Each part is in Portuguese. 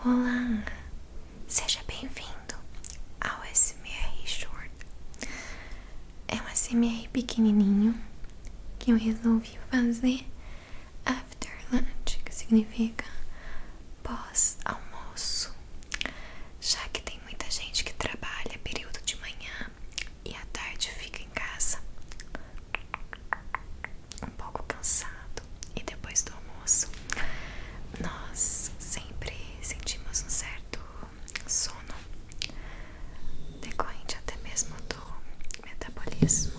Olá, seja bem-vindo ao SMR Short. É um SMR pequenininho que eu resolvi fazer after lunch, que significa pós-almoço, já que tem muita gente que trabalha período de manhã e à tarde fica em casa um pouco cansado, e depois do almoço nós sempre sentimos um certo sono, decorrente até mesmo do metabolismo.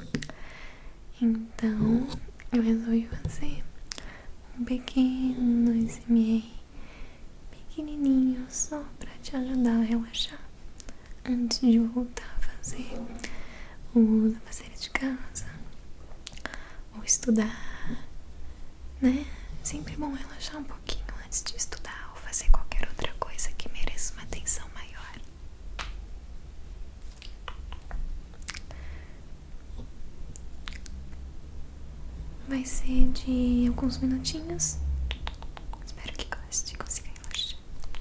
Então eu resolvi fazer um pequeno ASMR pequenininho, só pra te ajudar a relaxar antes de voltar a fazer os afazeres de casa ou estudar, né? Sempre é bom relaxar um pouquinho antes de estudar ou fazer qualquer outra coisa que mereça uma atenção maior. Vai ser de alguns minutinhos. Espero que goste e consiga relaxar.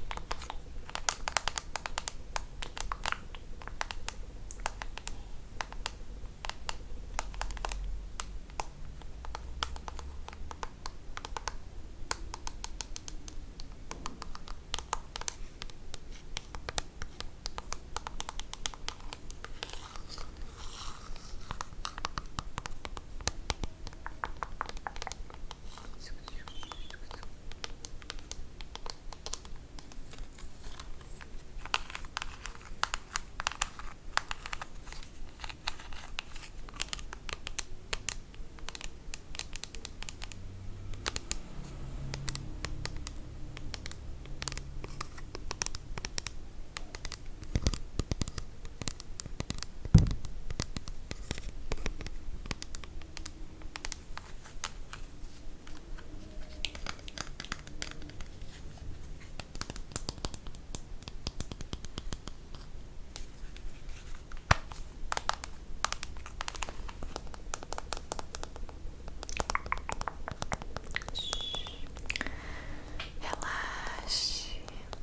Relaxe,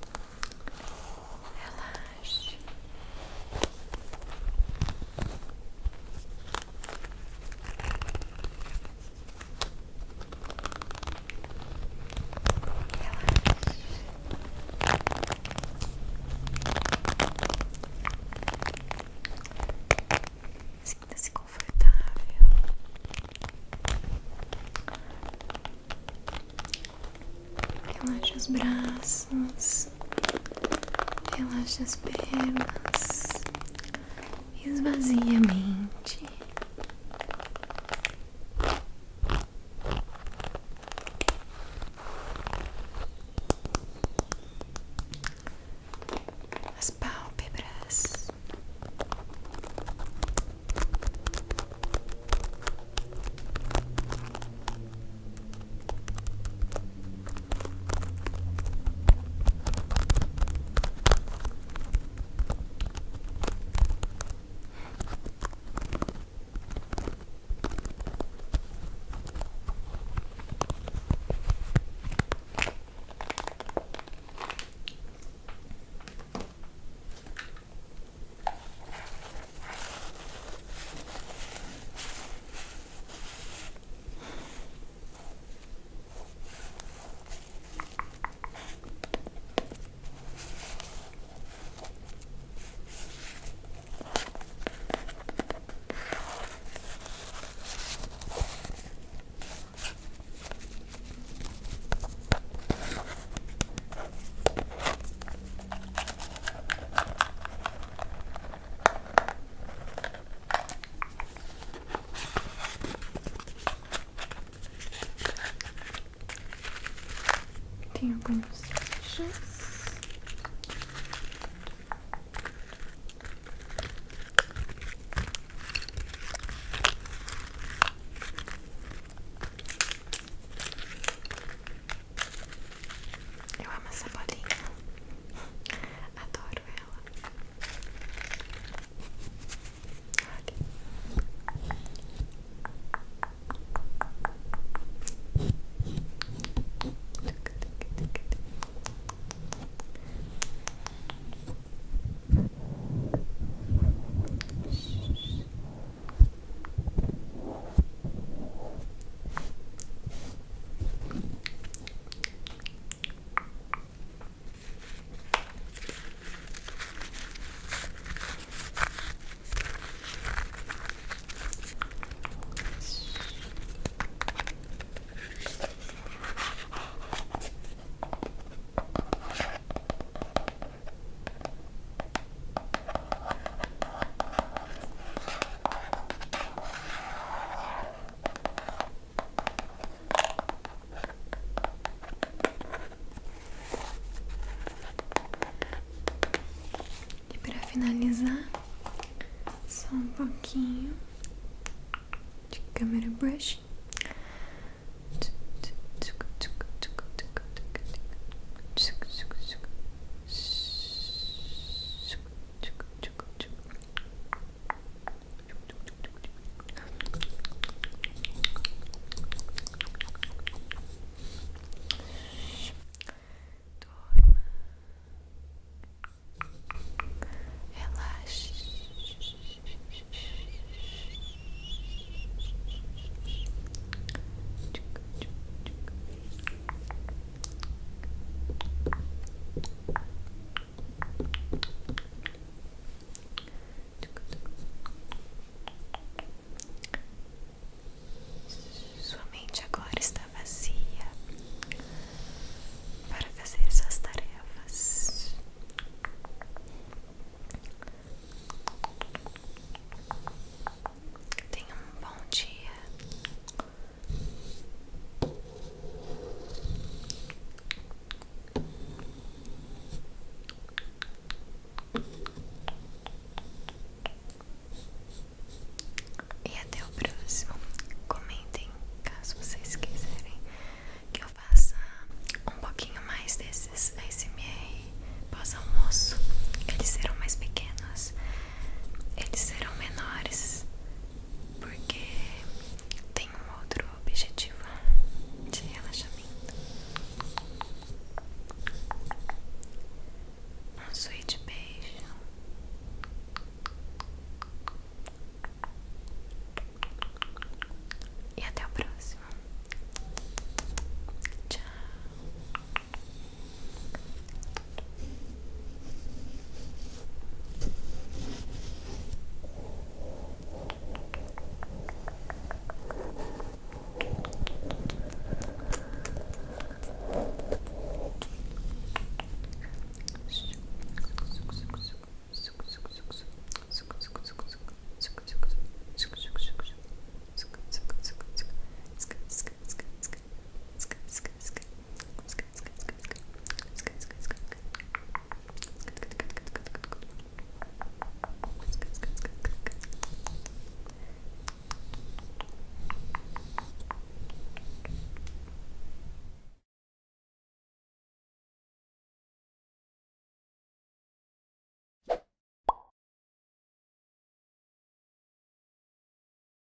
relaxe. Sinta-se confortável. Relaxe os braços, relaxe as pernas, esvazie a mente. As pálpebras. Tem alguns bichos. Eu amo essa bolinha. Adoro ela. Olha. pouquinho de câmera brush.